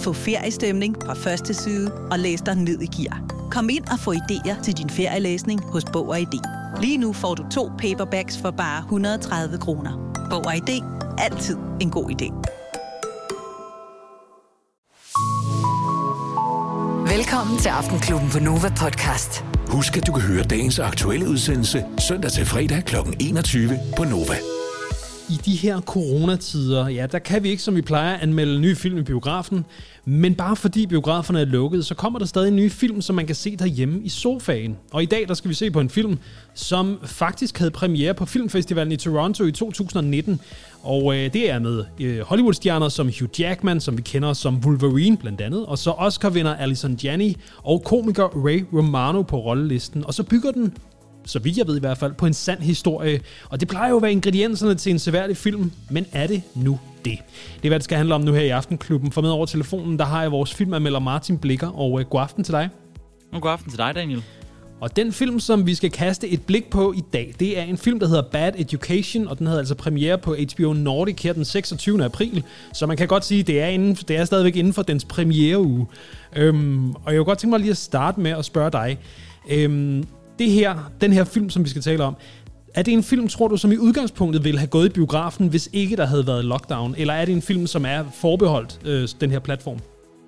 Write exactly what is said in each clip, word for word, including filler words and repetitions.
Få feriestemning fra første side og læs dig ned i gear. Kom ind og få idéer til din ferielæsning hos Bog og I D. Lige nu får du to paperbacks for bare et hundrede og tredive kroner. Bog og I D. Altid en god idé. Velkommen til Aftenklubben på Nova Podcast. Husk, at du kan høre dagens aktuelle udsendelse søndag til fredag klokken enogtyve på Nova. I de her coronatider, ja, der kan vi ikke, som vi plejer, anmelde nye film i biografen. Men bare fordi biograferne er lukket, så kommer der stadig nye film, som man kan se derhjemme i sofaen. Og i dag, der skal vi se på en film, som faktisk havde premiere på Filmfestivalen i Toronto i to tusind nitten. Og øh, det er med øh, Hollywood-stjerner som Hugh Jackman, som vi kender som Wolverine blandt andet. Og så Oscar-vinder Allison Janney og komiker Ray Romano på rollelisten. Og så bygger den, så vidt jeg ved i hvert fald, på en sand historie. Og det plejer jo at være ingredienserne til en seværdig film, men er det nu det? Det er, hvad det skal handle om nu her i Aftenklubben. For med over telefonen, der har jeg vores filmanmelder Martin Blikker, og øh, god aften til dig. Og god aften til dig, Daniel. Og den film, som vi skal kaste et blik på i dag, det er en film, der hedder Bad Education, og den havde altså premiere på H B O Nordic her den seksogtyvende april, så man kan godt sige, at det er, inden, det er stadigvæk inden for dens premiereuge. Øhm, og jeg kunne godt tænke mig lige at starte med at spørge dig, øhm, det her, den her film, som vi skal tale om, er det en film, tror du, som i udgangspunktet ville have gået i biografen, hvis ikke der havde været lockdown? Eller er det en film, som er forbeholdt øh, den her platform?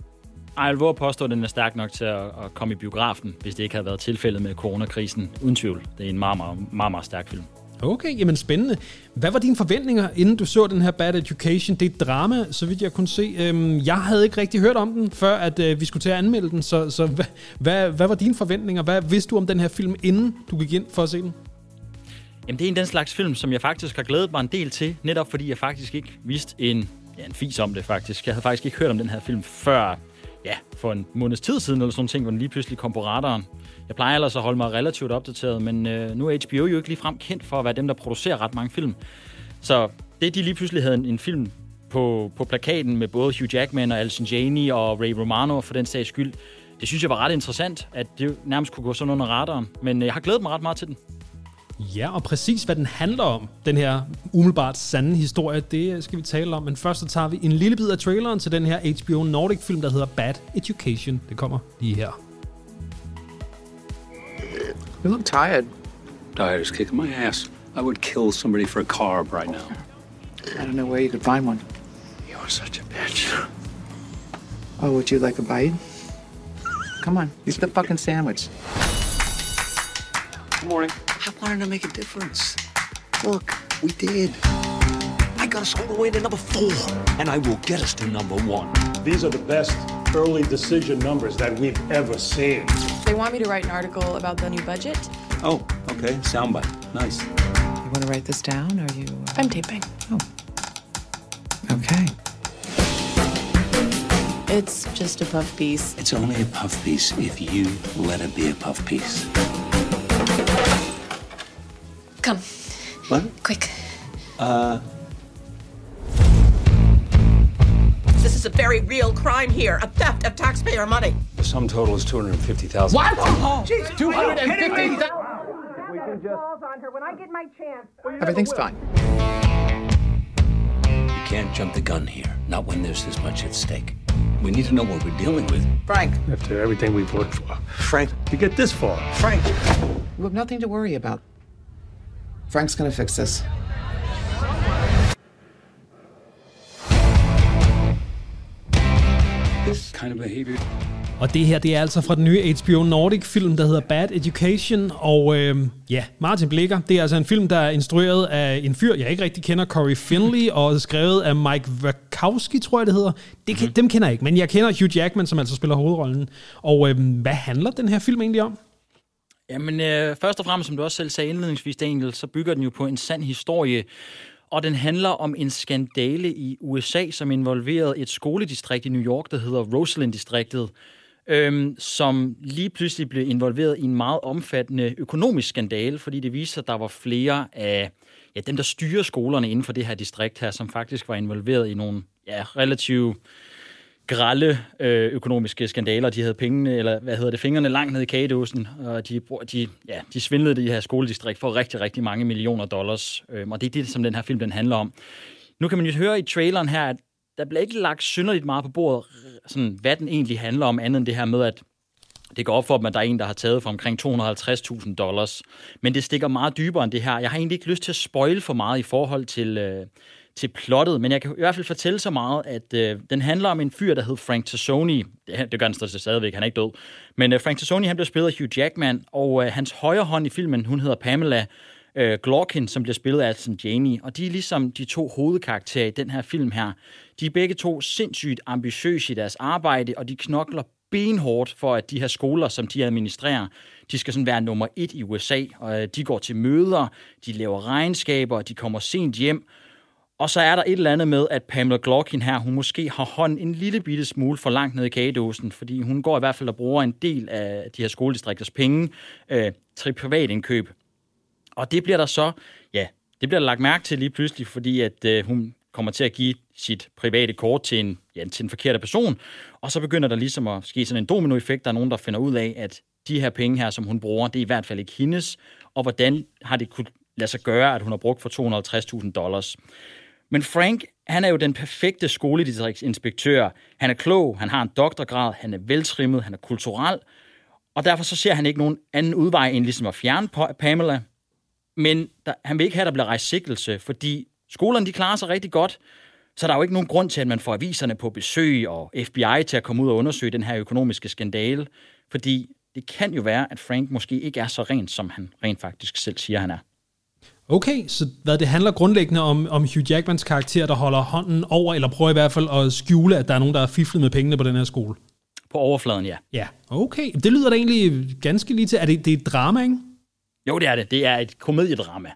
Ej, jeg vil våge at påstå, at den er stærk nok til at, at komme i biografen, hvis det ikke havde været tilfældet med coronakrisen. Uden tvivl. Det er en meget, meget, meget, meget stærk film. Okay, jamen spændende. Hvad var dine forventninger, inden du så den her Bad Education? Det er et drama, så vidt jeg kunne se. Øhm, jeg havde ikke rigtig hørt om den, før at øh, vi skulle til at anmelde den. Så, så hvad, hvad, hvad var dine forventninger? Hvad vidste du om den her film, inden du gik ind for at se den? Jamen, det er en den slags film, som jeg faktisk har glædet mig en del til, netop fordi jeg faktisk ikke vidste en, ja, en fis om det faktisk. Jeg havde faktisk ikke hørt om den her film før, ja, for en måneds tid siden, eller sådan nogle ting, hvor den lige pludselig kom på radaren. Jeg plejer ellers at holde mig relativt opdateret, men øh, nu er H B O jo ikke ligefrem kendt for at være dem, der producerer ret mange film. Så det, de lige pludselig havde en, en film på, på plakaten med både Hugh Jackman og Allison Janney og Ray Romano for den sags skyld, det synes jeg var ret interessant, at det nærmest kunne gå sådan under radaren. Men øh, jeg har glædet mig ret meget til den. Ja, og præcis hvad den handler om, den her umiddelbart sande historie, det skal vi tale om. Men først så tager vi en lille bid af traileren til den her H B O Nordic-film, der hedder Bad Education. Det kommer lige her. You look tired. Tired as kicking my ass. I would kill somebody for a carb right now. I don't know where you could find one. You're such a bitch. Oh, would you like a bite? Come on, eat the fucking sandwich. Good morning. I wanted to make a difference. Look, we did. I got us all the way to number four, and I will get us to number one. These are the best early decision numbers that we've ever seen. They want me to write an article about the new budget. Oh, okay. Soundbite. Nice. You want to write this down, or you... Uh... I'm taping. Oh. Okay. It's just a puff piece. It's only a puff piece if you let it be a puff piece. Come. What? Quick. Uh... This is a very real crime here, a theft of taxpayer money. The sum total is two hundred fifty thousand dollars. What? Oh, jeez, two hundred fifty thousand dollars? We can just balls on her when I get my chance. Everything's fine. You can't jump the gun here, not when there's this much at stake. We need to know what we're dealing with. Frank. After everything we've worked for. Frank. To get this far. Frank. You have nothing to worry about. Frank's gonna fix this. This kind of behavior. Og det her, det er altså fra den nye H B O Nordic-film, der hedder Bad Education. Og øh, ja, Martin Blikker, det er altså en film, der er instrueret af en fyr, jeg ikke rigtig kender, Cory Finley, og skrevet af Mike Wachowski, tror jeg det hedder. Det, mm-hmm. Dem kender jeg ikke, men jeg kender Hugh Jackman, som altså spiller hovedrollen. Og øh, hvad handler den her film egentlig om? Jamen, øh, først og fremmest, som du også selv sagde indledningsvis, Daniel, så bygger den jo på en sand historie. Og den handler om en skandale i U S A, som involverede et skoledistrikt i New York, der hedder Roseland-distriktet, øhm, som lige pludselig blev involveret i en meget omfattende økonomisk skandale, fordi det viste sig, at der var flere af ja, dem, der styrer skolerne inden for det her distrikt her, som faktisk var involveret i nogle ja, relativt grelle øh, økonomiske skandaler. De havde pengene, eller hvad hedder det, fingrene langt ned i kagedåsen, og de, de, ja, de svindlede det her skoledistrikt for rigtig, rigtig mange millioner dollars. Øh, og det er det, som den her film den handler om. Nu kan man jo høre i traileren her, at der bliver ikke lagt synderligt meget på bordet, sådan, hvad den egentlig handler om, andet end det her med, at det går op for dem, at der er en, der har taget for omkring to hundrede og halvtreds tusind dollars. Men det stikker meget dybere end det her. Jeg har egentlig ikke lyst til at spoile for meget i forhold til, øh, til plottet, men jeg kan i hvert fald fortælle så meget, at øh, den handler om en fyr, der hed Frank Tassoni. Det, det gør den stadigvæk, han er ikke død. Men øh, Frank Tassoni, han bliver spillet af Hugh Jackman, og øh, hans højre hånd i filmen, hun hedder Pamela øh, Glorkin, som bliver spillet af Allison Janney. Og de er ligesom de to hovedkarakterer i den her film her. De er begge to sindssygt ambitiøse i deres arbejde, og de knokler benhårdt for, at de her skoler, som de administrerer, de skal sådan være nummer et i U S A, og de går til møder, de laver regnskaber, de kommer sent hjem, og så er der et eller andet med, at Pamela Glorkin her, hun måske har hånden en lille bitte smule for langt ned i kagedåsen, fordi hun går i hvert fald og bruger en del af de her skoledistrikters penge øh, til privatindkøb. Og det bliver der så, ja, det bliver der lagt mærke til lige pludselig, fordi at øh, hun kommer til at give sit private kort til en, ja, til en forkert person, og så begynder der ligesom at ske sådan en dominoeffekt. Der er nogen, der finder ud af, at de her penge her, som hun bruger, det er i hvert fald ikke hendes, og hvordan har det kunne lade sig gøre, at hun har brugt for to hundrede og halvtreds tusind dollars. Men Frank, han er jo den perfekte skoledistriktsinspektør. Han er klog, han har en doktorgrad, han er veltrimmet, han er kulturel, og derfor så ser han ikke nogen anden udvej end ligesom at fjerne Pamela. Men der, han vil ikke have, at der bliver rejst sigtelse, fordi skolerne, de klarer sig rigtig godt, så der er jo ikke nogen grund til, at man får aviserne på besøg og F B I til at komme ud og undersøge den her økonomiske skandale, fordi det kan jo være, at Frank måske ikke er så rent, som han rent faktisk selv siger, han er. Okay, så hvad det handler grundlæggende om, om Hugh Jackmans karakter, der holder hånden over, eller prøver i hvert fald at skjule, at der er nogen, der er fiflet med pengene på den her skole? På overfladen, ja. Ja, okay. Det lyder da egentlig ganske lige til. Er det, det er et drama, ikke? Jo, det er det. Det er et komediedrama.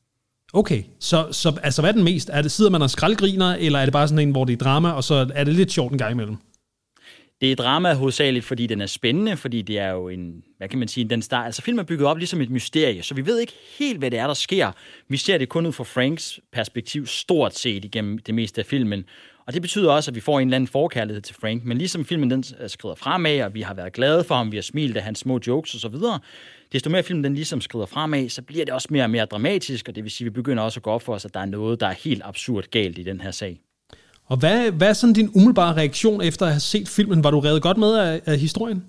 Okay, så, så altså, hvad er den mest? Er det, sidder man og skraldgriner, eller er det bare sådan en, hvor det er drama, og så er det lidt sjovt en gang imellem? Det er drama hovedsageligt, fordi den er spændende, fordi det er jo en, hvad kan man sige, den start, altså filmen er bygget op ligesom et mysterie, så vi ved ikke helt, hvad det er, der sker. Vi ser det kun ud fra Franks perspektiv stort set igennem det meste af filmen, og det betyder også, at vi får en eller anden forkærlighed til Frank, men ligesom filmen den skrider fremad, og vi har været glade for ham, vi har smilet af hans små jokes og så videre, desto mere filmen den ligesom skrider fremad, så bliver det også mere og mere dramatisk, og det vil sige, at vi begynder også at gå op for os, at der er noget, der er helt absurd galt i den her sag. Og hvad, hvad er sådan din umiddelbare reaktion efter at have set filmen? Var du revet godt med af, af historien?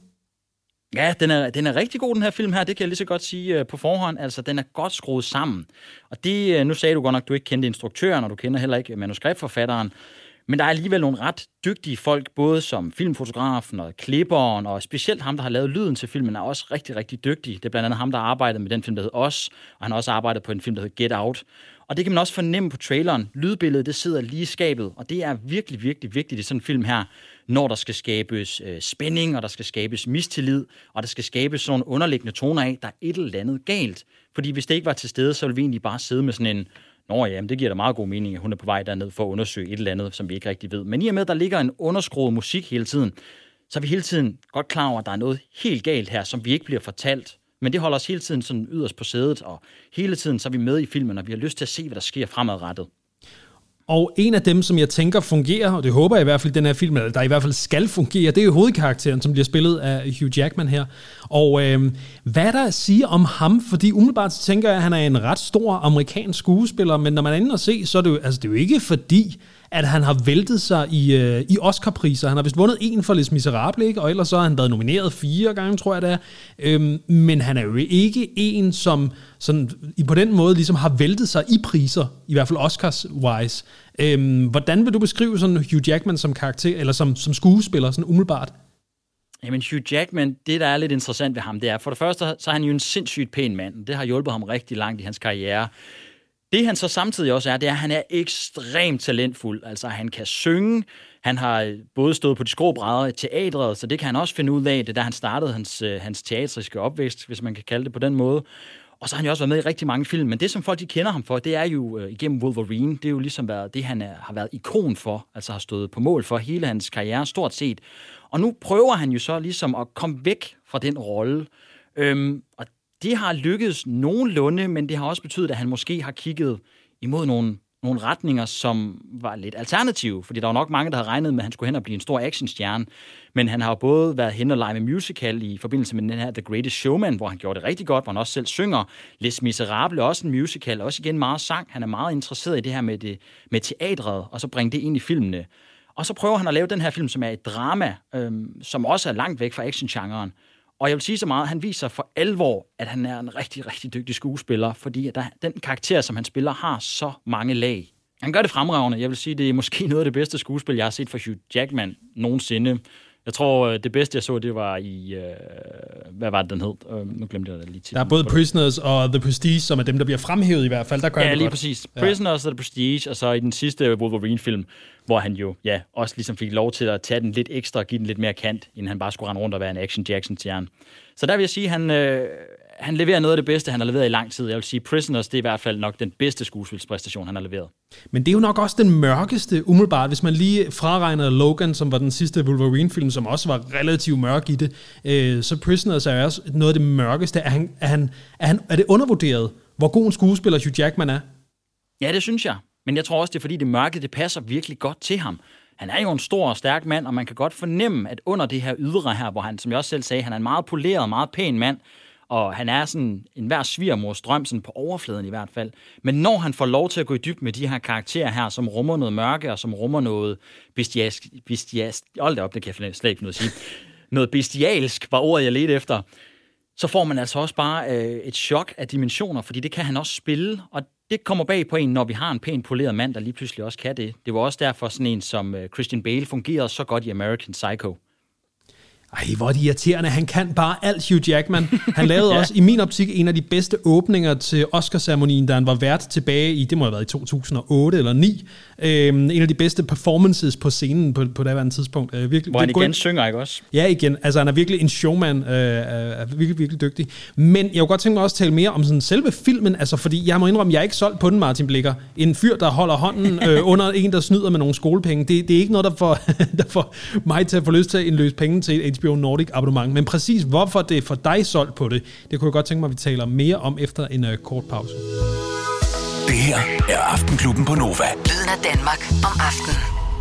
Ja, den er, den er rigtig god, den her film her. Det kan jeg lige så godt sige uh, på forhånd. Altså, den er godt skruet sammen. Og det, uh, nu sagde du godt nok, at du ikke kendte instruktøren, og du kender heller ikke manuskriptforfatteren. Men der er alligevel nogle ret dygtige folk, både som filmfotografen og klipperen, og specielt ham, der har lavet lyden til filmen, er også rigtig, rigtig dygtig. Det er blandt andet ham, der har arbejdet med den film, der hedder Os, og han har også arbejdet på en film, der hedder Get Out. Og det kan man også fornemme på traileren. Lydbilledet, det sidder lige i skabet, og det er virkelig, virkelig vigtigt i sådan en film her, når der skal skabes øh, spænding, og der skal skabes mistillid, og der skal skabes sådan underliggende toner af, der er et eller andet galt. Fordi hvis det ikke var til stede, så ville vi egentlig bare sidde med sådan en, nå ja, det giver da meget god mening, at hun er på vej derned for at undersøge et eller andet, som vi ikke rigtig ved. Men i og med, at der ligger en underskruet musik hele tiden, så er vi hele tiden godt klar over, at der er noget helt galt her, som vi ikke bliver fortalt. Men det holder os hele tiden sådan yderst på sædet, og hele tiden så er vi med i filmen, og vi har lyst til at se, hvad der sker fremadrettet. Og en af dem, som jeg tænker fungerer, og det håber jeg i hvert fald, den her film, eller der i hvert fald skal fungere, det er jo hovedkarakteren, som bliver spillet af Hugh Jackman her. Og øh, hvad er der at sige om ham? Fordi umiddelbart tænker jeg, at han er en ret stor amerikansk skuespiller, men når man er inde og se, så er det jo, altså, det er jo ikke fordi, at han har væltet sig i, øh, i Oscar-priser. Han har vist vundet en for Les Misérables, ikke? Og ellers så har han været nomineret fire gange, tror jeg det er. Øhm, men han er jo ikke en, som sådan, på den måde ligesom har væltet sig i priser, i hvert fald Oscars-wise. Øhm, hvordan vil du beskrive sådan Hugh Jackman som karakter, eller som, som skuespiller, sådan umiddelbart? Jamen Hugh Jackman, det der er lidt interessant ved ham, det er, for det første, så er han jo en sindssygt pæn mand. Det har hjulpet ham rigtig langt i hans karriere. Det han så samtidig også er, det er, at han er ekstremt talentfuld. Altså han kan synge, han har både stået på de skrå brædder i teatret, så det kan han også finde ud af, det da han startede hans, hans teatriske opvækst, hvis man kan kalde det på den måde. Og så har han jo også været med i rigtig mange film, men det som folk de kender ham for, det er jo uh, igennem Wolverine, det er jo ligesom været det, han er, har været ikon for, altså har stået på mål for hele hans karriere stort set. Og nu prøver han jo så ligesom at komme væk fra den rolle, øhm, og det har lykkedes nogenlunde, men det har også betydet, at han måske har kigget imod nogle, nogle retninger, som var lidt alternative. Fordi der var nok mange, der havde regnet med, at han skulle hen og blive en stor actionstjerne. Men han har jo både været hen og lege med musical i forbindelse med den her The Greatest Showman, hvor han gjorde det rigtig godt, hvor han også selv synger. Les Misérables, også en musical, også igen meget sang. Han er meget interesseret i det her med, det, med teatret, og så bringe det ind i filmene. Og så prøver han at lave den her film, som er et drama, øhm, som også er langt væk fra actiongenren. Og jeg vil sige så meget, han viser for alvor, at han er en rigtig, rigtig dygtig skuespiller, fordi at der, den karakter, som han spiller, har så mange lag. Han gør det fremragende. Jeg vil sige, det er måske noget af det bedste skuespil, jeg har set for Hugh Jackman nogensinde. Jeg tror, det bedste, jeg så, det var i... Øh, hvad var det, den hed? Øh, nu glemte jeg det lige til. Der er både Prisoners og The Prestige, som er dem, der bliver fremhævet i hvert fald. Der gør ja, lige godt. præcis. Prisoners og The Prestige, og så i den sidste Wolverine-film, hvor han jo ja, også ligesom fik lov til at tage den lidt ekstra og give den lidt mere kant, inden han bare skulle rende rundt og være en Action Jackson-stjerne. Så der vil jeg sige, at han, øh, han leverer noget af det bedste, han har leveret i lang tid. Jeg vil sige, Prisoners, det er i hvert fald nok den bedste skuespilspræstation, han har leveret. Men det er jo nok også den mørkeste, umiddelbart, hvis man lige fraregner Logan, som var den sidste Wolverine-film, som også var relativt mørk i det. Øh, så Prisoners er også noget af det mørkeste. Er, han, er, han, er, han, er det undervurderet, hvor god en skuespiller Hugh Jackman er? Ja, det synes jeg. Men jeg tror også, det er fordi, det mørke, det passer virkelig godt til ham. Han er jo en stor og stærk mand, og man kan godt fornemme, at under det her ydre her, hvor han, som jeg også selv sagde, han er en meget poleret, meget pæn mand, og han er sådan en hver svigermors drøm, sådan på overfladen i hvert fald. Men når han får lov til at gå i dybden med de her karakterer her, som rummer noget mørke, og som rummer noget bestialsk, bestialsk, hold da op, det kan jeg slet ikke noget at sige, noget bestialsk var ordet, jeg ledte efter, så får man altså også bare øh, et chok af dimensioner, fordi det kan han også spille, og det kommer bag på en, når vi har en pæn poleret mand, der lige pludselig også kan det. Det var også derfor sådan en som øh, Christian Bale fungerede så godt i American Psycho. Ej, hvor er det irriterende. Han kan bare alt, Hugh Jackman. Han lavede ja. også, i min optik, en af de bedste åbninger til Oscar-ceremonien, da han var vært tilbage i, det må have været i to tusind og otte eller ni. Øhm, en af de bedste performances på scenen på, på det her tidspunkt. Øh, virkelig, Hvor han igen ind... synger, ikke også? Ja, igen. Altså, han er virkelig en showman. Øh, er virkelig, virkelig dygtig. Men jeg kunne godt tænke mig også at tale mere om sådan selve filmen, altså, fordi jeg må indrømme, jeg er ikke solgt på den, Martin Blikker. En fyr, der holder hånden øh, under en, der snyder med nogle skolepenge. Det, det er ikke noget, der får, der får mig til at få lyst til at indløse penge til et H B O Nordic abonnement. Men præcis hvorfor det er for dig solgt på det, det kunne jeg godt tænke mig, at vi taler mere om efter en uh, kort pause. Det her er Aftenklubben på Nova. Lyden af Danmark om aftenen.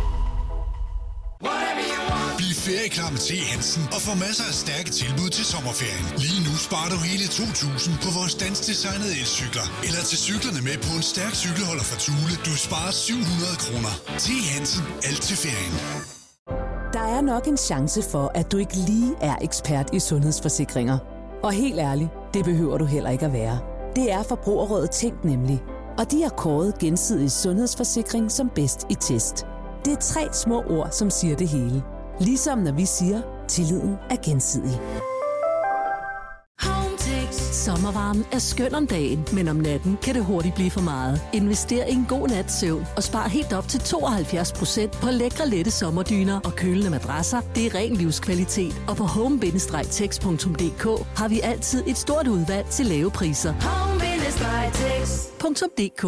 Bliv ferieklar med T. Hansen og få masser af stærke tilbud til sommerferien. Lige nu sparer du hele to tusind på vores dansdesignede elcykler. Eller til cyklerne med på en stærk cykelholder fra Thule. Du sparer syv hundrede kroner. T. Hansen. Alt til ferien. Der er nok en chance for, at du ikke lige er ekspert i sundhedsforsikringer. Og helt ærligt, det behøver du heller ikke at være. Det er Forbrugerrådet Tænk nemlig. Og de har kåret Gensidig Sundhedsforsikring som bedst i test. Det er tre små ord, som siger det hele. Ligesom når vi siger, tilliden er gensidig. Sommervarmen er skøn om dagen, men om natten kan det hurtigt blive for meget. Invester i en god nats søvn og spar helt op til tooghalvfjerds procent på lækre, lette sommerdyner og kølende madrasser. Det er ren livskvalitet, og på home bindestreg text punktum d k har vi altid et stort udvalg til lave priser. home bindestreg text punktum d k.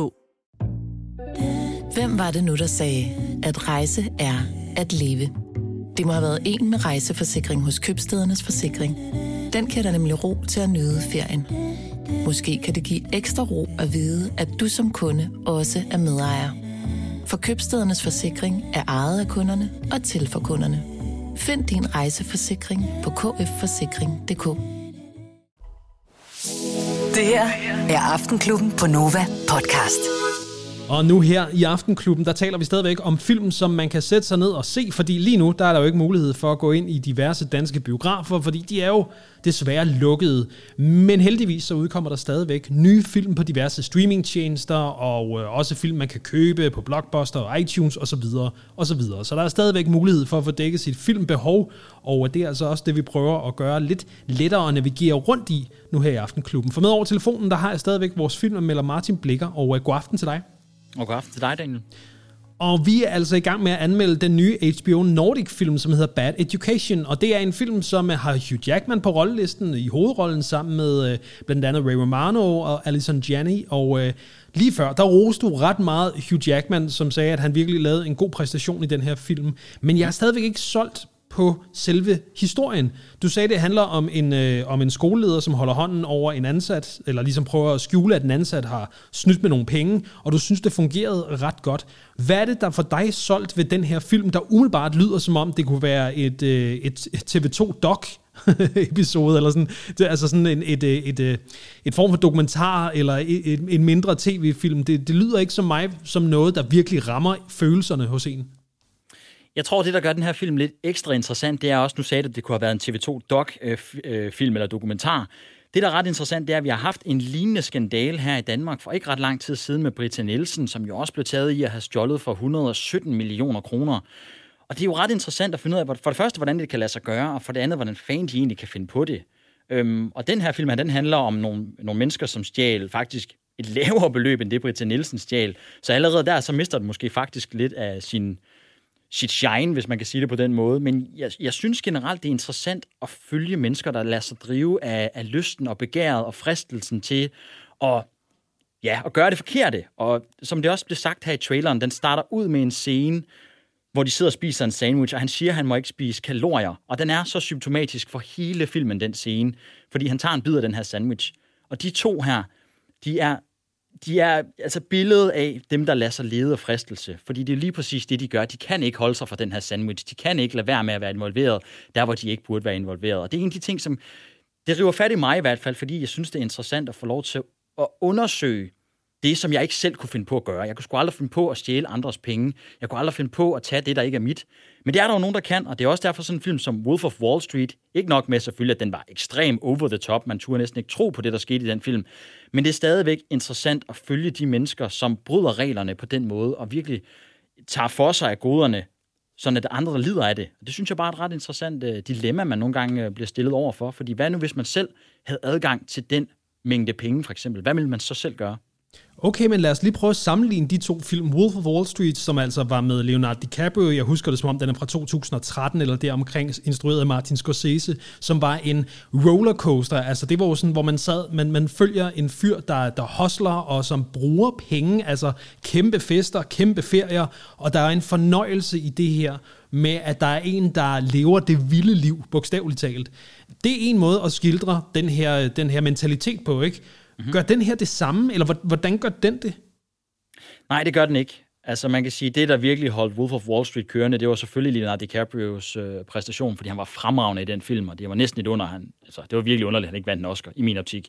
Hvem var det nu, der sagde, at rejse er at leve? Det må have været en med rejseforsikring hos Købstædernes Forsikring. Den kan der nemlig ro til at nyde ferien. Måske kan det give ekstra ro at vide, at du som kunde også er medejer. For Købstædernes Forsikring er ejet af kunderne og til for kunderne. Find din rejseforsikring på k f forsikring punktum d k. Det her er Aftenklubben på Nova podcast. Og nu her i Aftenklubben, der taler vi stadigvæk om film, som man kan sætte sig ned og se, fordi lige nu, der er der jo ikke mulighed for at gå ind i diverse danske biografer, fordi de er jo desværre lukkede. Men heldigvis så udkommer der stadigvæk nye film på diverse streamingtjenester, og øh, også film, man kan købe på Blockbuster og iTunes osv. osv. Så der er stadigvæk mulighed for at få dækket sit filmbehov, og det er altså også det, vi prøver at gøre lidt lettere at navigere rundt i nu her i Aftenklubben. For med over telefonen, der har jeg stadigvæk vores filmanmelder Martin Blikker, og øh, god aften til dig. Og god aften til dig, Daniel. Og vi er altså i gang med at anmelde den nye H B O Nordic-film, som hedder Bad Education. Og det er en film, som har Hugh Jackman på rollelisten i hovedrollen, sammen med øh, blandt andet Ray Romano og Allison Janney. Og øh, lige før, der roste du ret meget Hugh Jackman, som sagde, at han virkelig lavede en god præstation i den her film. Men jeg er stadigvæk ikke solgt på selve historien. Du sagde, det handler om en, øh, om en skoleleder, som holder hånden over en ansat, eller ligesom prøver at skjule, at en ansat har snydt med nogle penge, og du synes, det fungerede ret godt. Hvad er det, der for dig solgt ved den her film, der umiddelbart lyder, som om det kunne være et, øh, et T V to doc episode, eller sådan, det, altså sådan en, et, et, et, et form for dokumentar, eller et, et, en mindre tv-film. Det, det lyder ikke som mig som noget, der virkelig rammer følelserne hos en. Jeg tror, det, der gør den her film lidt ekstra interessant, det er også, nu sagde du, at det kunne have været en T V to doc-film eller dokumentar. Det, der er ret interessant, det er, at vi har haft en lignende skandale her i Danmark for ikke ret lang tid siden med Britta Nielsen, som jo også blev taget i at have stjålet for et hundrede og sytten millioner kroner. Og det er jo ret interessant at finde ud af, for det første, hvordan det kan lade sig gøre, og for det andet, hvordan fanden de egentlig kan finde på det. Øhm, og den her film her, den handler om nogle, nogle mennesker, som stjal faktisk et lavere beløb, end det Britta Nielsen stjal. Så allerede der, så mister det måske faktisk lidt af sin, sit shine, hvis man kan sige det på den måde. Men jeg, jeg synes generelt, det er interessant at følge mennesker, der lader sig drive af, af lysten og begæret og fristelsen til at, ja, at gøre det forkerte. Og som det også blev sagt her i traileren, den starter ud med en scene, hvor de sidder og spiser en sandwich, og han siger, at han må ikke spise kalorier. Og den er så symptomatisk for hele filmen, den scene, fordi han tager en bid af den her sandwich. Og de to her, de er, de er altså billedet af dem, der lader sig lede af fristelse. Fordi det er lige præcis det, de gør. De kan ikke holde sig fra den her sandwich. De kan ikke lade være med at være involveret, der hvor de ikke burde være involveret. Og det er en af de ting, som det river fat i mig i hvert fald, fordi jeg synes, det er interessant at få lov til at undersøge det, som jeg ikke selv kunne finde på at gøre. Jeg kunne sgu aldrig finde på at stjæle andres penge. Jeg kunne aldrig finde på at tage det, der ikke er mit. Men det er der jo nogen, der kan, og det er også derfor sådan en film som Wolf of Wall Street, ikke nok med selvfølgelig, at den var ekstrem over the top. Man turde næsten ikke tro på det, der skete i den film. Men det er stadigvæk interessant at følge de mennesker, som bryder reglerne på den måde, og virkelig tager for sig af goderne, sådan at andre lider af det. Og det synes jeg bare er et ret interessant uh, dilemma, man nogle gange uh, bliver stillet over for. Fordi hvad nu, hvis man selv havde adgang til den mængde penge, for eksempel? Hvad ville man så selv gøre? Okay, men lad os lige prøve at sammenligne de to film. Wolf of Wall Street, som altså var med Leonardo DiCaprio, jeg husker det som om, den er fra to tusind og tretten, eller deromkring, instrueret af Martin Scorsese, som var en rollercoaster. Altså det var jo sådan, hvor man sad, man, man følger en fyr, der, der hustler, og som bruger penge, altså kæmpe fester, kæmpe ferier, og der er en fornøjelse i det her, med at der er en, der lever det vilde liv, bogstaveligt talt. Det er en måde at skildre den her, den her mentalitet på, ikke? Gør den her det samme, eller hvordan gør den det? Nej, det gør den ikke. Altså man kan sige, det der virkelig holdt Wolf of Wall Street kørende, det var selvfølgelig Leonardo DiCaprios øh, præstation, fordi han var fremragende i den film, og det var næsten et under. Han, altså, det var virkelig underligt, at han ikke vandt en Oscar, i min optik.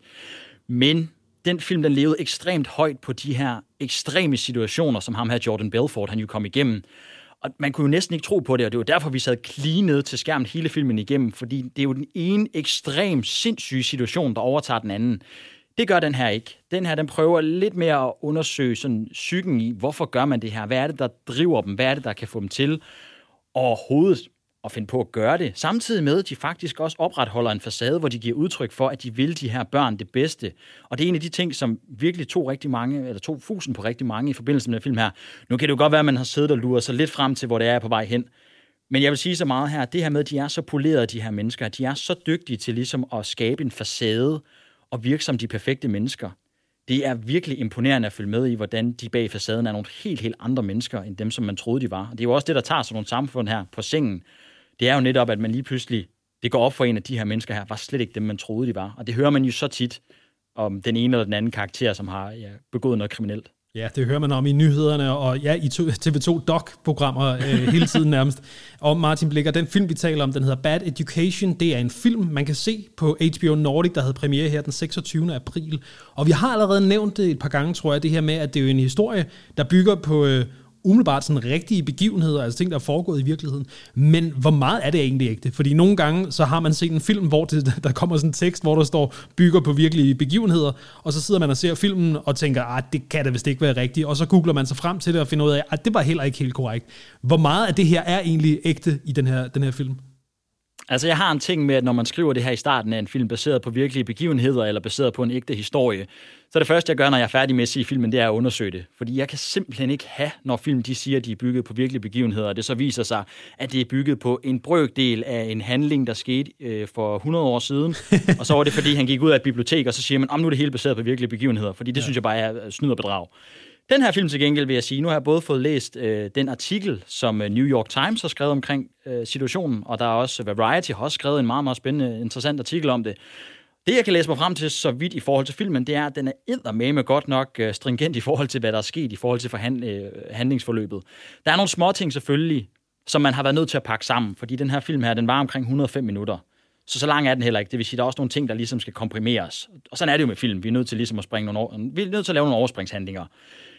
Men den film, den levede ekstremt højt på de her ekstreme situationer, som ham her Jordan Belfort, han jo kom igennem. Og man kunne jo næsten ikke tro på det, og det var derfor, vi sad lige nede til skærmen hele filmen igennem, fordi det er jo den ene ekstrem sindssyge situation, der overtager den anden. Det gør den her ikke. Den her, den prøver lidt mere at undersøge sådan psyken i, hvorfor gør man det her? Hvad er det, der driver dem? Hvad er det, der kan få dem til overhovedet at finde på at gøre det? Samtidig med, at de faktisk også opretholder en facade, hvor de giver udtryk for, at de vil de her børn det bedste. Og det er en af de ting, som virkelig tog rigtig mange, eller tog fusen på rigtig mange i forbindelse med den film her. Nu kan det jo godt være, at man har siddet og luret sig lidt frem til, hvor det er på vej hen. Men jeg vil sige så meget her, det her med, at de er så polerede, de her mennesker, de er så dygtige til ligesom at skabe en facade, og virke som de perfekte mennesker. Det er virkelig imponerende at følge med i, hvordan de bag facaden er nogle helt, helt andre mennesker, end dem, som man troede, de var. Og det er jo også det, der tager sådan nogle samfund her på sengen. Det er jo netop, at man lige pludselig, det går op for en af de her mennesker her, var slet ikke dem, man troede, de var. Og det hører man jo så tit om den ene eller den anden karakter, som har ja, begået noget kriminelt. Ja, det hører man om i nyhederne, og ja, i T V to doc-programmer øh, hele tiden nærmest. Og Martin Blikker, den film, vi taler om, den hedder Bad Education. Det er en film, man kan se på H B O Nordic, der havde premiere her den seksogtyvende april. Og vi har allerede nævnt det et par gange, tror jeg, det her med, at det er jo en historie, der bygger på øh, umiddelbart sådan rigtige begivenheder, altså ting, der er foregået i virkeligheden. Men hvor meget er det egentlig ægte? Fordi nogle gange, så har man set en film, hvor det, der kommer sådan en tekst, hvor der står, bygger på virkelige begivenheder, og så sidder man og ser filmen og tænker, ah, det kan da vist ikke være rigtigt, og så googler man sig frem til det og finder ud af, at det var heller ikke helt korrekt. Hvor meget af det her er egentlig ægte i den her, den her film? Altså, jeg har en ting med, at når man skriver det her i starten af en film, baseret på virkelige begivenheder, eller baseret på en ægte historie, så det første, jeg gør, når jeg er færdig med at se filmen, det er at undersøge det. Fordi jeg kan simpelthen ikke have, når film de siger, at de er bygget på virkelige begivenheder, og det så viser sig, at det er bygget på en brøkdel af en handling, der skete øh, for hundrede år siden. Og så var det, fordi han gik ud af et bibliotek, og så siger man, om nu er det hele baseret på virkelige begivenheder, fordi det ja. synes jeg bare er snyd og bedrag. Den her film til gengæld vil jeg sige, nu har jeg både fået læst øh, den artikel, som øh, New York Times har skrevet omkring øh, situationen, og der er også Variety har også skrevet en meget, meget spændende, interessant artikel om det. Det, jeg kan læse mig frem til så vidt i forhold til filmen, det er, at den er eddermame godt nok øh, stringent i forhold til, hvad der er sket i forhold til forhand, øh, handlingsforløbet. Der er nogle små ting selvfølgelig, som man har været nødt til at pakke sammen, fordi den her film her, den var omkring et hundrede og fem minutter. Så så lang er den heller ikke. Det vil sige, der er også nogle ting, der ligesom skal komprimeres. Og sådan er det jo med film. Vi er nødt til ligesom at springe nogle over, vi er nødt til at lave nogle overspringshandlinger.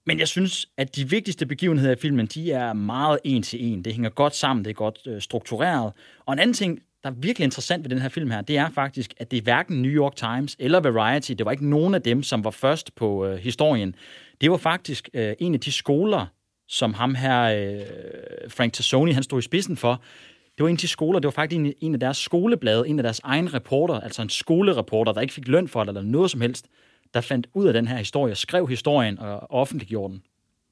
Men jeg synes, at de vigtigste begivenheder i filmen, de er meget en til en. Det hænger godt sammen, det er godt øh, struktureret. Og en anden ting, der er virkelig interessant ved den her film her, det er faktisk, at det er hverken New York Times eller Variety, det var ikke nogen af dem, som var først på øh, historien. Det var faktisk øh, en af de skoler, som ham her, øh, Frank Tassoni, han stod i spidsen for. Det var en af de skoler, det var faktisk en, en af deres skoleblade, en af deres egen reporter, altså en skolereporter, der ikke fik løn for det, eller noget som helst, der fandt ud af den her historie, skrev historien og offentliggjorde den.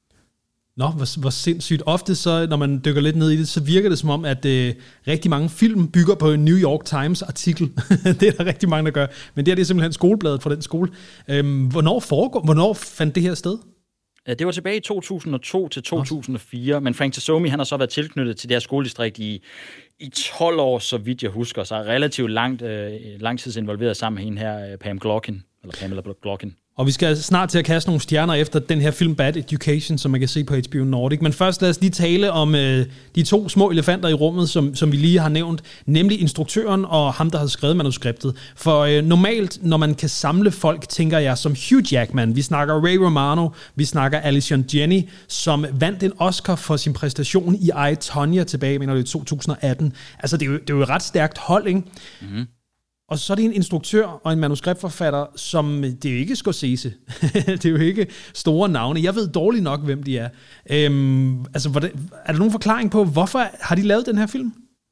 Nå, hvor, hvor sindssygt. Ofte så, når man dykker lidt ned i det, så virker det som om, at øh, rigtig mange film bygger på en New York Times artikel. Det er der rigtig mange, der gør. Men det her det er simpelthen skolebladet fra den skole. Øhm, hvornår, foregår, hvornår fandt det her sted? Det var tilbage i to tusind og to til to tusind og fire, men Frank Tassoni, han har så været tilknyttet til det her skoledistrikt i, i tolv år, så vidt jeg husker, så er relativt langt, øh, lang tid involveret sammen med hende her, Pam Glaukin, eller Pamela Glaukin. Og vi skal snart til at kaste nogle stjerner efter den her film Bad Education, som man kan se på H B O Nordic. Men først lad os lige tale om øh, de to små elefanter i rummet, som, som vi lige har nævnt, nemlig instruktøren og ham, der har skrevet manuskriptet. For øh, normalt, når man kan samle folk, tænker jeg som Hugh Jackman. Vi snakker Ray Romano, vi snakker Allison Janney, som vandt en Oscar for sin præstation i I, Tonya tilbage, mener det, i to tusind og atten. Altså, det er jo, det er jo et ret stærkt hold, ikke? Mm-hmm. Og så er det en instruktør og en manuskriptforfatter, som det er jo ikke Scorsese. Det er jo ikke store navne. Jeg ved dårligt nok, hvem de er. Øhm, altså, hvordan, er der nogen forklaring på, hvorfor har de lavet den her film?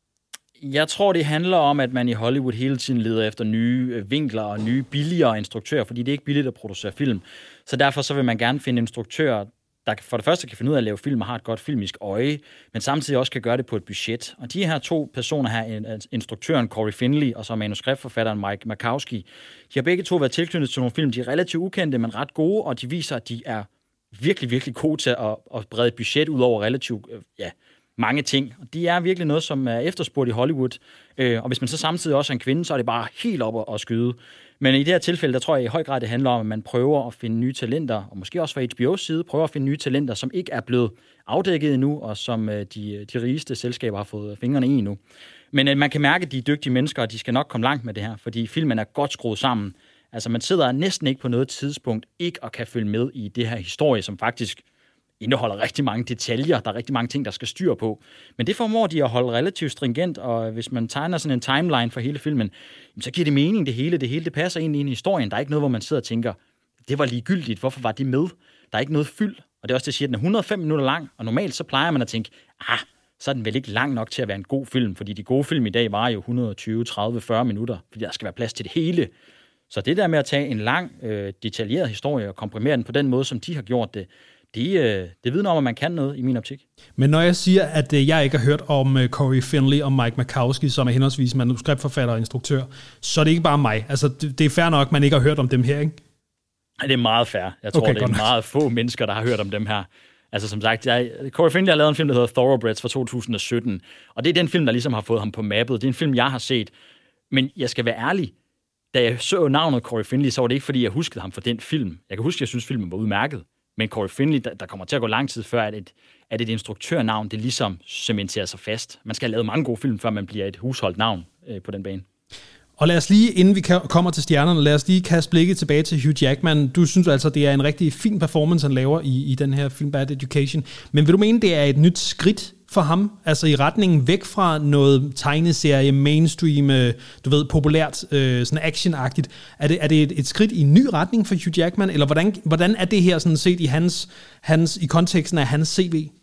Jeg tror, det handler om, at man i Hollywood hele tiden leder efter nye vinkler og nye billigere instruktører, fordi det er ikke billigt at producere film. Så derfor så vil man gerne finde instruktører, der for det første kan finde ud af at lave film og har et godt filmisk øje, men samtidig også kan gøre det på et budget. Og de her to personer her, instruktøren Corey Finley og så manuskriptforfatteren Mike Makowski, de har begge to været tilknyttet til nogle film, de er relativt ukendte, men ret gode, og de viser, at de er virkelig, virkelig gode til at, at brede et budget ud over relativt ja, mange ting. Og de er virkelig noget, som er efterspurgt i Hollywood. Og hvis man så samtidig også er en kvinde, så er det bare helt op at skyde. Men i det her tilfælde, der tror jeg i høj grad, det handler om, at man prøver at finde nye talenter, og måske også fra H B O's side, prøver at finde nye talenter, som ikke er blevet afdækket endnu, og som de, de rigeste selskaber har fået fingrene i endnu. Men man kan mærke, at de er dygtige mennesker, og de skal nok komme langt med det her, fordi filmen er godt skruet sammen. Altså man sidder næsten ikke på noget tidspunkt ikke og kan følge med i det her historie, som faktisk indeholder rigtig mange detaljer. Der er rigtig mange ting, der skal styr på. Men det formår de at holde relativt stringent, og hvis man tegner sådan en timeline for hele filmen, så giver det mening, det hele. Det hele det passer ind i en historie. Der er ikke noget, hvor man sidder og tænker, det var ligegyldigt. Hvorfor var det med? Der er ikke noget fyld. Og det er også det, jeg siger, at den er et hundrede og fem minutter lang, og normalt så plejer man at tænke, ah, så er den vel ikke lang nok til at være en god film, fordi de gode film i dag varer jo et hundrede og tyve, tredive, fyrre minutter, fordi der skal være plads til det hele. Så det der med at tage en lang, øh, detaljeret historie og komprimere den på den måde, som de har gjort det, Det, det vidner om, at man kan noget i min optik. Men når jeg siger, at jeg ikke har hørt om Corey Finley og Mike Makowski, som er henholdsvis manuskriptforfatter og instruktør, så er det ikke bare mig. Altså, det er fair nok, at man ikke har hørt om dem her, ikke? Det er meget fair. Jeg tror, okay, det er meget få mennesker, der har hørt om dem her. Altså som sagt, jeg, Corey Finley har lavet en film, der hedder Thoroughbreds fra to tusind og sytten, og det er den film, der ligesom har fået ham på mappet. Det er en film, jeg har set. Men jeg skal være ærlig, da jeg så navnet Corey Finley, så var det ikke, fordi jeg huskede ham for den film. Jeg kan huske, at jeg synes, filmen var udmærket. Men Corey Finley, der, der kommer til at gå lang tid før, at et, at et instruktørnavn, det ligesom cementerer sig fast. Man skal have lavet mange gode film, før man bliver et husholdt navn øh, på den bane. Og lad os lige, inden vi kommer til stjernerne, lad os lige kaste blikket tilbage til Hugh Jackman. Du synes altså, det er en rigtig fin performance, han laver i, i den her film Bad Education. Men vil du mene, det er et nyt skridt for ham? Altså i retningen væk fra noget tegneserie, mainstream, du ved, populært, sådan actionagtigt. Er det, er det et, et skridt i en ny retning for Hugh Jackman? Eller hvordan, hvordan er det her sådan set i, hans, hans, i konteksten af hans C V?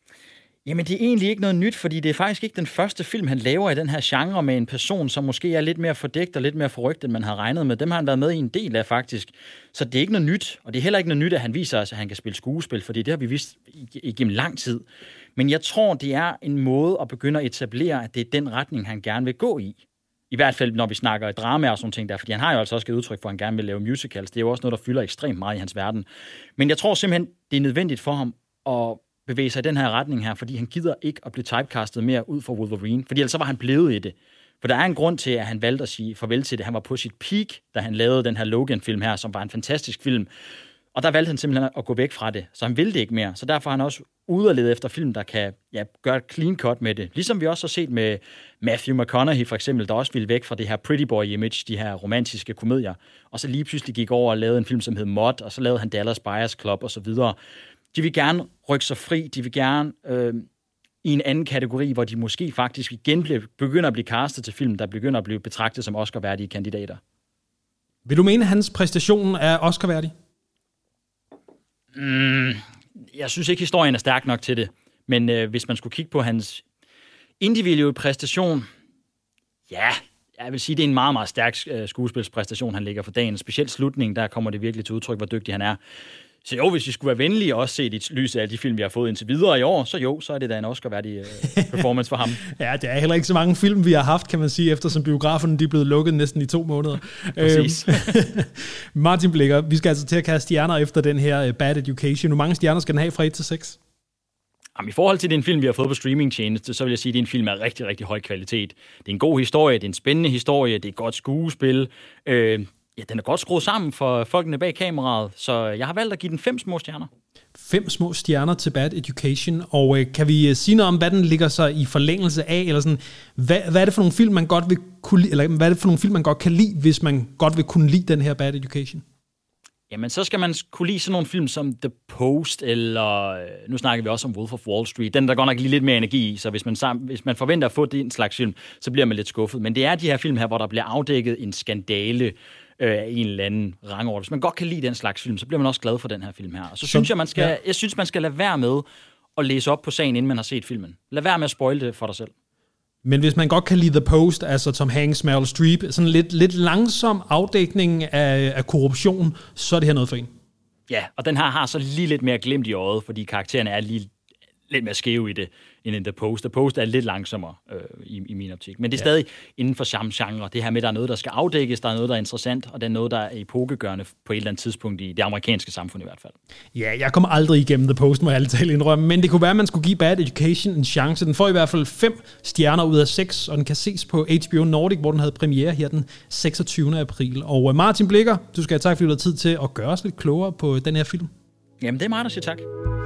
Jamen, det er egentlig ikke noget nyt, fordi det er faktisk ikke den første film, han laver i den her genre med en person, som måske er lidt mere fordækt og lidt mere forrygt, end man havde regnet med. Dem har han været med i en del af, faktisk. Så det er ikke noget nyt, og det er heller ikke noget nyt, at han viser os, at han kan spille skuespil, fordi det har vi vist igennem lang tid. Men jeg tror, det er en måde at begynde at etablere, at det er den retning, han gerne vil gå i. I hvert fald, når vi snakker drama og sådan ting der, fordi han har jo altså også givet udtryk for, at han gerne vil lave musicals. Det er jo også noget, der fylder ekstremt meget i hans verden. Men jeg tror simpelthen, det er nødvendigt for ham at bevæge sig i den her retning her, fordi han gider ikke at blive typecastet mere ud for Wolverine, fordi ellers så var han blevet i det. For der er en grund til, at han valgte at sige farvel til det. Han var på sit peak, da han lavede den her Logan-film her, som var en fantastisk film. Og der valgte han simpelthen at gå væk fra det, så han ville det ikke mere. Så derfor er han også ude og lede efter film, der kan ja, gøre et clean cut med det. Ligesom vi også har set med Matthew McConaughey for eksempel, der også ville væk fra det her pretty boy image, de her romantiske komedier, og så lige pludselig gik over og lavede en film, som hed Mod, og så lavede han Dallas Buyers Club og så videre. De vil gerne rykke sig fri, de vil gerne øh, i en anden kategori, hvor de måske faktisk igen bliver, begynder at blive castet til film, der begynder at blive betragtet som Oscar-værdige kandidater. Vil du mene, at hans præstation er Oscar-værdig? Mm, jeg synes ikke, historien er stærk nok til det. Men øh, hvis man skulle kigge på hans individuelle præstation, ja, jeg vil sige, det er en meget, meget stærk øh, skuespilspræstation, han lægger for dagen. Specielt slutningen, der kommer det virkelig til udtryk, hvor dygtig han er. Så jo, hvis vi skulle være venlige og også se i lyset af de film, vi har fået indtil videre i år, så jo, så er det da en Oscar-værdig øh, performance for ham. Ja, det er heller ikke så mange film, vi har haft, kan man sige, eftersom biograferne de er blevet lukket næsten i to måneder. Præcis. Martin Blicher, vi skal altså til at kaste stjerner efter den her Bad Education. Hvor mange stjerner skal den have fra et til seks? Jamen, i forhold til den film, vi har fået på streamingtjeneste, så vil jeg sige, at det er en film af rigtig, rigtig høj kvalitet. Det er en god historie, det er en spændende historie, det er et godt skuespil. Øh, ja, den er godt skruet sammen for folkene bag kameraet, så jeg har valgt at give den fem små stjerner. Fem små stjerner til Bad Education, og øh, kan vi sige noget om, hvad den ligger sig i forlængelse af, eller sådan, hvad, hvad er det for nogle film, man godt vil kunne, eller hvad er det for nogle film, man godt kan lide, hvis man godt vil kunne lide den her Bad Education? Jamen, så skal man kunne lide sådan nogle film som The Post, eller nu snakker vi også om Wolf of Wall Street. Den der godt nok lige lidt mere energi i, så hvis man, hvis man forventer at få den slags film, så bliver man lidt skuffet. Men det er de her film her, hvor der bliver afdækket en skandale øh, af en eller anden rangorden. Hvis man godt kan lide den slags film, så bliver man også glad for den her film her. Og så, så synes jeg, man skal, ja. jeg synes, man skal lade være med at læse op på sagen, inden man har set filmen. Lad være med at spoile det for dig selv. Men hvis man godt kan lide The Post, altså Tom Hanks, Meryl Streep, sådan lidt, lidt langsom afdækning af, af korruption, så er det her noget for en. Ja, og den her har så lige lidt mere glimt i øjet, fordi karaktererne er lige lidt mere skæve i det, end in The Post. The Post er lidt langsommere øh, i, i min optik. Men det er ja. stadig inden for samme genre. Det her med, der er noget, der skal afdækkes, der er noget, der er interessant, og det er noget, der er epokegørende på et eller andet tidspunkt i det amerikanske samfund i hvert fald. Ja, jeg kommer aldrig igennem The Post, må jeg altid indrømme, men det kunne være, at man skulle give Bad Education en chance. Den får i hvert fald fem stjerner ud af seks, og den kan ses på H B O Nordic, hvor den havde premiere her den seksogtyvende april. Og Martin Blicher, du skal have tak, fordi du har tid til at gøre os lidt klogere på den her film. Jamen, det er mig, der siger tak.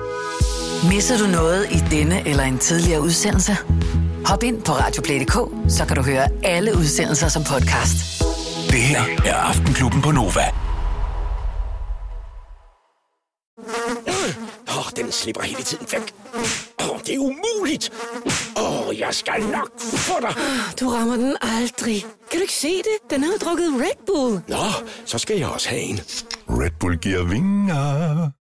Misser du noget i denne eller en tidligere udsendelse? Hop ind på radioplay punktum d k, så kan du høre alle udsendelser som podcast. Det her er Aftenklubben på Nova. Åh, oh, den slipper hele tiden væk. Åh, oh, det er umuligt. Åh, oh, jeg skal nok få dig. Du rammer den aldrig. Kan du ikke se det? Den har drukket Red Bull. Nå, så skal jeg også have en. Red Bull giver vinger.